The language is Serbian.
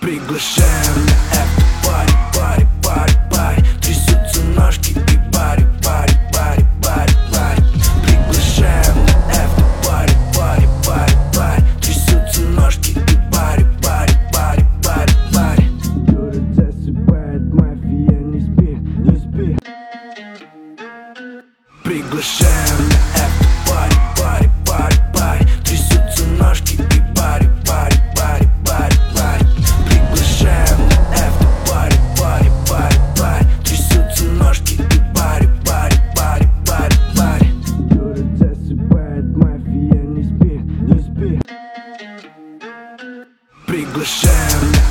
Приглашаем на after party, пари. Трясутся ножки и пари. Приглашаем на after party, трясутся ножки и пари. Город засыпает, мафия, не спи. Приглашаем на after party, трясутся ножки и пари. Приглашаем на after party, трясутся ножки и пари. Город засыпает, мафия, не спи. Приглашаем на